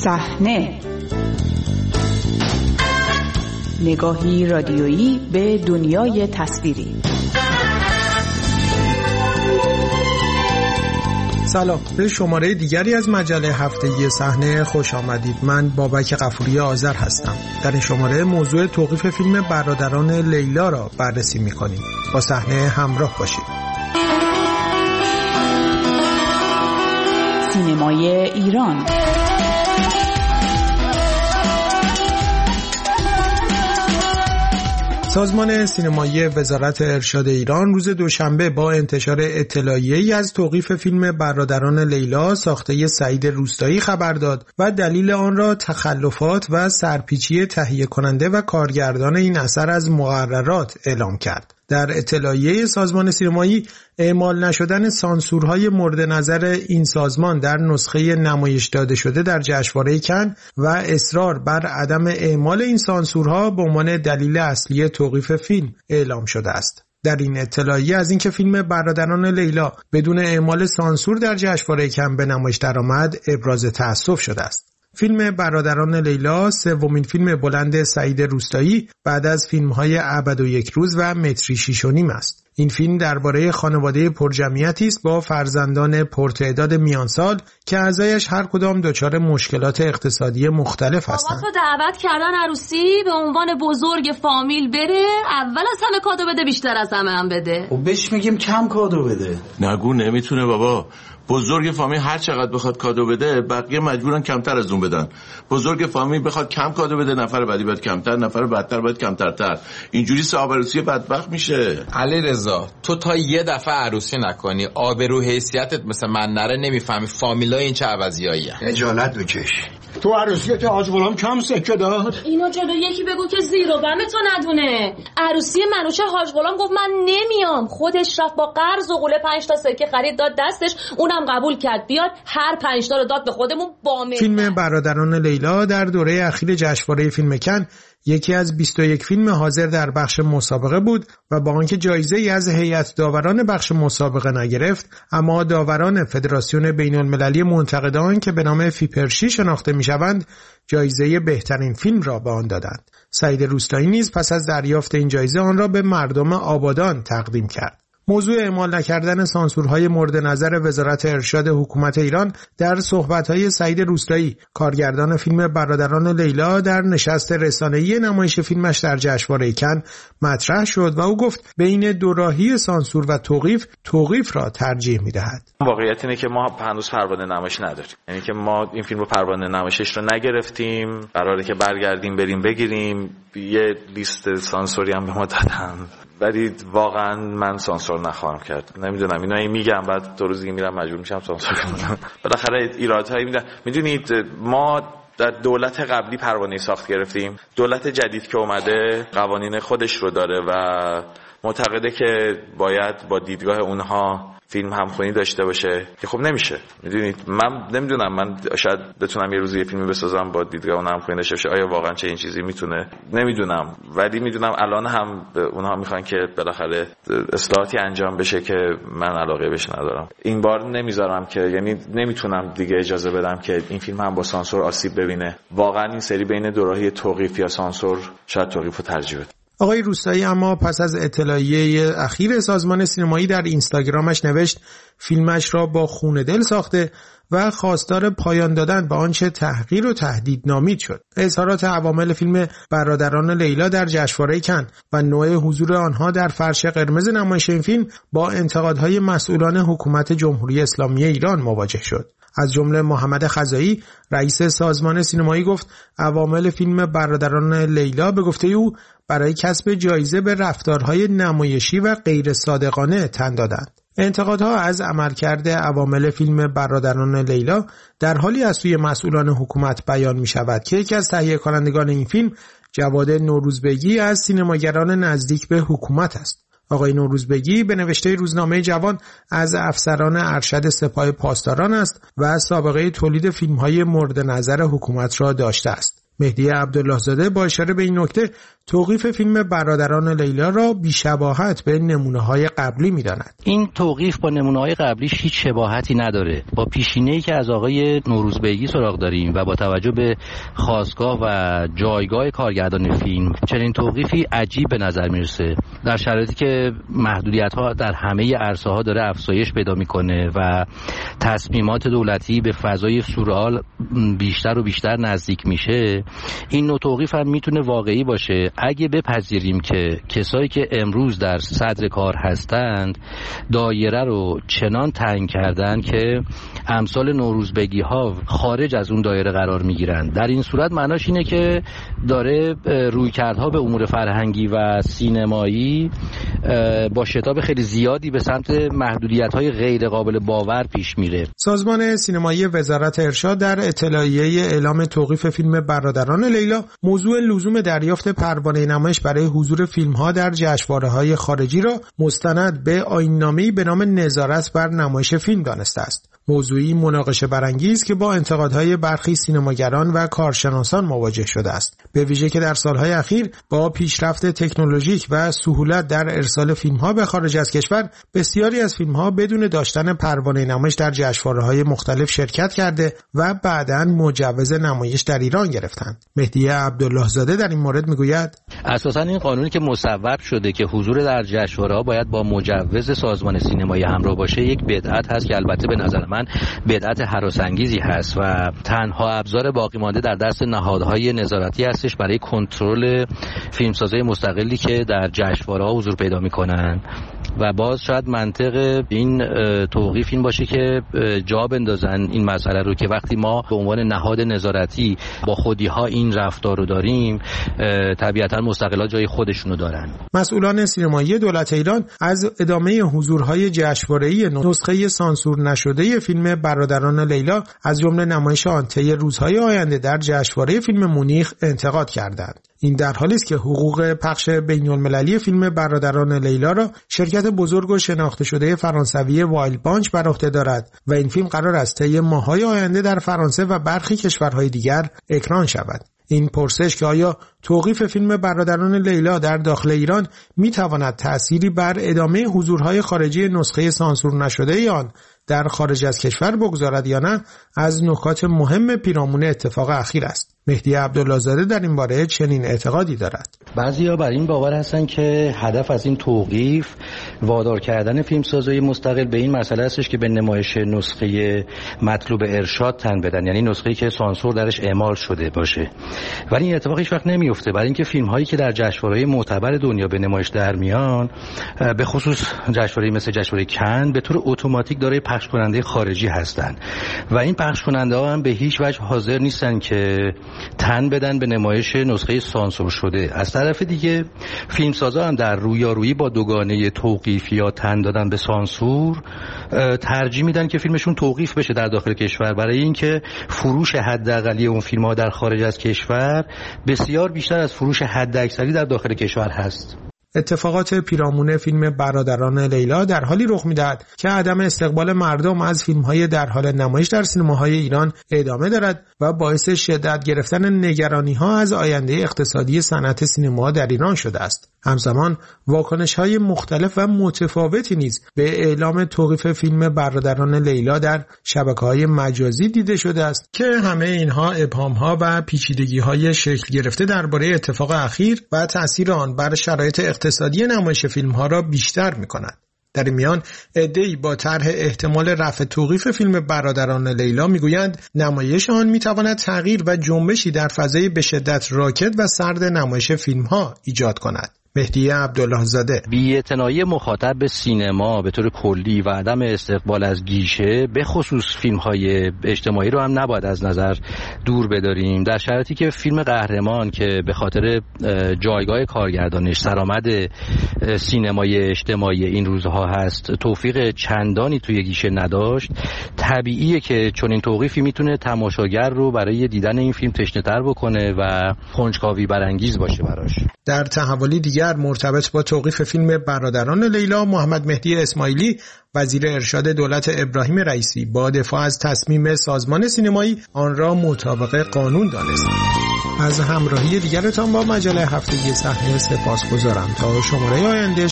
صحنه، نگاهی رادیویی به دنیای تصویری. سلام، به شماره دیگری از مجله هفتگی صحنه خوش آمدید. من بابک غفوری آذر هستم. در این شماره موضوع توقیف فیلم برادران لیلا را بررسی می‌کنیم. با صحنه همراه باشید. سینمای ایران. سازمان سینمایی وزارت ارشاد ایران روز دوشنبه با انتشار اطلاعیه‌ای از توقیف فیلم برادران لیلا ساخته سعید روستایی خبر داد و دلیل آن را تخلفات و سرپیچی تهیه کننده و کارگردان این اثر از مقررات اعلام کرد. در اطلاعیه سازمان سینمایی اعمال نشدن سانسورهای مورد نظر این سازمان در نسخه نمایش داده شده در جشنواره کن و اصرار بر عدم اعمال این سانسورها به عنوان دلیل اصلی توقیف فیلم اعلام شده است. در این اطلاعیه از اینکه فیلم برادران لیلا بدون اعمال سانسور در جشنواره کن به نمایش درآمد ابراز تأسف شده است. فیلم برادران لیلا سومین فیلم بلند سعید روستایی بعد از فیلم‌های ابد و یک روز و متری 6.5 است. این فیلم درباره خانواده پرجمعیتی است با فرزندان پرتعداد میانسال که اعضایش هر کدام دچار مشکلات اقتصادی مختلف هستند. بابا تو دعوت کردن عروسی به عنوان بزرگ فامیل بره، اول از همه کادو بده، بیشتر از همه هم بده. خب بهش میگیم کم کادو بده. نگو نمیتونه بابا. بزرگ فامیل هر چقدر بخواد کادو بده، بقیه مجبورن کمتر از اون بدن. بزرگ فامیل بخواد کم کادو بده، نفر بعدی باید کمتر، نفر بعدتر باید کمترتر. اینجوری صاحب عروسی بدبخت میشه. علیرضا تو تا یه دفعه عروسی نکنی، آبرو حیثیتت مثل من نره، نمیفهمی فامیلای این چه عوضیاییه. اجالت بکش. تو عروسیت حاج غلام کم سکه داد؟ اینو جلو یکی بگو که زیر و بم تو ندونه. عروسی منوشه حاج غلام گفت من نمیام، خودش رفت با قرض و قوله 5 تا سکه خرید داد دستش، اونم قبول کرد بیاد، هر 5 تا رو داد به خودمون با من. فیلم برادران لیلا در دوره اخیر جشنواره فیلم کن یکی از 21 فیلم حاضر در بخش مسابقه بود و با آنکه جایزه‌ای از هیئت داوران بخش مسابقه نگرفت، اما داوران فدراسیون بین‌المللی منتقدان که به نام فیپرشی شناخته می‌شوند، جایزه بهترین فیلم را به آن دادند. سعید روستایی نیز پس از دریافت این جایزه آن را به مردم آبادان تقدیم کرد. موضوع اعمال نکردن سانسورهای مورد نظر وزارت ارشاد حکومت ایران در صحبت‌های سعید روستایی، کارگردان فیلم برادران لیلا، در نشست رسانه‌ای نمایش فیلمش در جشنواره کن مطرح شد و او گفت بین دوراهی سانسور و توقیف را ترجیح می‌دهد. واقعیت اینه که ما هنوز پروانه نمایش نداریم. یعنی که ما این فیلم رو پروانه نمایشش رو نگرفتیم. قراره که برگردیم بریم بگیریم. یه لیست سانسوری هم به ما دادن. ولی واقعا من سانسور نخواهم کرد. نمیدونم، اینو میگم بعد 2 روز دیگه میرم مجبور میشم سانسور کنم. بالاخره ایرادهایی میدن. میدونید ما در دولت قبلی پروانه ساخت گرفتیم. دولت جدید که اومده قوانین خودش رو داره و معتقده که باید با دیدگاه اونها فیلم همخوانی داشته باشه که خب نمیشه. میدونید من نمیدونم، من شاید بتونم یه روز یه فیلمی بسازم با دیدگاه اون همخوانی داشته باشه. آیا واقعا چه این چیزی میتونه؟ نمیدونم، ولی میدونم الان هم اونها میخوان که بالاخره اصلاحاتی انجام بشه که من علاقه بهش ندارم. این بار نمیذارم که، یعنی نمیتونم دیگه اجازه بدم که این فیلم هم با سانسور آسیب ببینه. واقعا این سری بین دوراهی توقیف یا سانسور شاید توقیف رو ترجیح بده. آقای روستایی اما پس از اطلاعیه اخیر سازمان سینمایی در اینستاگرامش نوشت فیلمش را با خون دل ساخته و خواستار پایان دادن به آنچه تحقیر و تهدید نامید شد. اظهارات عوامل فیلم برادران لیلا در جشنواره کن و نوع حضور آنها در فرش قرمز نمایش این فیلم با انتقادهای مسئولان حکومت جمهوری اسلامی ایران مواجه شد. از جمله محمد خزایی رئیس سازمان سینمایی گفت عوامل فیلم برادران لیلا به گفته او برای کسب جایزه به رفتارهای نمایشی و غیر صادقانه تن دادند. انتقادها از عملکرد عوامل فیلم برادران لیلا در حالی از سوی مسئولان حکومت بیان می شود که یکی از تهیه کنندگان این فیلم جواد نوروزبگی از سینماگران نزدیک به حکومت است. آقای نوروزبگی به نوشته روزنامه جوان از افسران ارشد سپاه پاسداران است و سابقه تولید فیلم‌های مورد نظر حکومت را داشته است. مهدی عبدالله زاده با اشاره به این نکته توقیف فیلم برادران لیلا را بی‌شباهت به نمونه‌های قبلی می‌داند. این توقیف با نمونه‌های قبلیش هیچ شباهتی نداره. با پیشینه‌ای که از آقای نوروزبیگی سراغ داریم و با توجه به خاستگاه و جایگاه کارگردان فیلم، چنین توقیفی عجیب به نظر میرسه در شرایطی که محدودیت‌ها در همه عرصه‌ها داره افزایش پیدا می‌کنه و تصمیمات دولتی به فضای سورئال بیشتر و بیشتر نزدیک میشه. این نوع توقیف هم میتونه واقعی باشه اگه بپذیریم که کسایی که امروز در صدر کار هستند دایره رو چنان تنگ کردن که امثال نوروزبگی ها خارج از اون دایره قرار میگیرن. در این صورت معناش اینه که داره رویکردها به امور فرهنگی و سینمایی با شتاب خیلی زیادی به سمت محدودیت‌های غیر قابل باور پیش میره. سازمان سینمایی وزارت ارشاد در اطلاعیه اعلام توقیف فیلم برادران لیلا موضوع لزوم دریافت پروانه نمایش برای حضور فیلم‌ها در جشنواره‌های خارجی را مستند به آیین‌نامه‌ای به نام نظارت بر نمایش فیلم دانسته است. موضوعی مناقشه برانگیز که با انتقادهای برخی سینماگران و کارشناسان مواجه شده است، به ویژه که در سالهای اخیر با پیشرفت تکنولوژیک و سهولت در ارسال فیلم‌ها به خارج از کشور بسیاری از فیلم‌ها بدون داشتن پروانه نمایش در جشنواره‌های مختلف شرکت کرده و بعداً مجوز نمایش در ایران گرفتند. مهدی عبدالله زاده در این مورد میگوید اساساً این قانونی که مصوب شده که حضور در جشنواره‌ها باید با مجوز سازمان سینمایی همراه باشه یک بدعت هست که البته به نظر من بدعت هراس‌انگیزی هست و تنها ابزار باقی مانده در دست نهادهای نظارتی هستش برای کنترل فیلمسازهای مستقلی که در جشنواره‌ها حضور پیدا می‌کنن. و باز شاید منطق این توقیف این باشه که جا بندازن این مسئله رو که وقتی ما به عنوان نهاد نظارتی با خودی‌ها این رفتار رو داریم، طبیعتاً مستقلا جای خودشونو دارن. مسئولان سینمایی دولت ایران از ادامه حضورهای جشنواره‌ای نسخه سانسور نشده فیلم برادران لیلا از جمله نمایش آن طی روزهای آینده در جشنواره فیلم مونیخ انتقاد کردند. این در حالی است که حقوق پخش بین‌المللی فیلم برادران لیلا را شرکت بزرگ و شناخته شده فرانسوی وایلد بانچ بر عهده دارد و این فیلم قرار است طی ماه‌های آینده در فرانسه و برخی کشورهای دیگر اکران شود. این پرسش که آیا توقیف فیلم برادران لیلا در داخل ایران می‌تواند تأثیری بر ادامه حضورهای خارجی نسخه سانسور نشده آن در خارج از کشور بگذارد یا نه، از نکات مهم پیرامون اتفاق اخیر است. مهدی عبدالله زاده در این باره چنین اعتقادی دارد. بعضیا بر این باور هستن که هدف از این توقیف وادار کردن فیلمسازهای مستقل به این مسئله هستش که به نمایش نسخه مطلوب ارشاد تن بدن، یعنی نسخه‌ای که سانسور درش اعمال شده باشه. ولی این اتفاق هیچ وقت نمیفته، برای اینکه فیلم‌هایی که در جشنواره‌های معتبر دنیا به نمایش در میان، به خصوص جشنواره‌ای مثل جشنواره کن، به طور اتوماتیک دارای پخش کننده خارجی هستند و این پخش کننده‌ها هم به هیچ وجه حاضر نیستن که تن بدن به نمایش نسخه سانسور شده. از طرف دیگه فیلمسازا هم در رویارویی با دوگانه توقیف یا تن دادن به سانسور ترجیح میدن که فیلمشون توقیف بشه در داخل کشور، برای اینکه فروش حداقلی اون فیلم‌ها در خارج از کشور بسیار بیشتر از فروش حداکثری در داخل کشور هست. اتفاقات پیرامون فیلم برادران لیلا در حالی رخ می‌دهد که عدم استقبال مردم از فیلم‌های در حال نمایش در سینماهای ایران ادامه دارد و باعث شدت گرفتن نگرانی‌ها از آینده اقتصادی صنعت سینما در ایران شده است. همزمان واکنش‌های مختلف و متفاوتی نیز به اعلام توقیف فیلم برادران لیلا در شبکه‌های مجازی دیده شده است که همه اینها ابهام‌ها و پیچیدگی‌های شکل گرفته درباره اتفاق اخیر و تأثیر آن بر شرایط اقتصادی نمایش فیلم‌ها را بیشتر می‌کند. در این میان عده‌ای با طرح احتمال رفع توقیف فیلم برادران لیلا میگویند نمایش آن میتواند تغییر و جنبشی در فضای به شدت راکد و سرد نمایش فیلم‌ها ایجاد کند. مهدی عبدالله زاده: بی‌اعتنایی مخاطب به سینما به طور کلی و عدم استقبال از گیشه به خصوص فیلم‌های اجتماعی رو هم نباید از نظر دور بداریم، در شرایطی که فیلم قهرمان که به خاطر جایگاه کارگردانش سرآمد سینمای اجتماعی این روزها هست توفیق چندانی توی گیشه نداشت، طبیعیه که چون این توقیفی میتونه تماشاگر رو برای دیدن این فیلم تشنه‌تر بکنه و کنجکاوی برانگیز باشه براش. در تحولی دیگر مرتبط با توقیف فیلم برادران لیلا، محمد مهدی اسماعیلی وزیر ارشاد دولت ابراهیم رئیسی با دفاع از تصمیم سازمان سینمایی آن را مطابق قانون دانست. از همراهی دیگرتان با مجله هفتگی صحنه سپاسگزارم. تا شماره آینده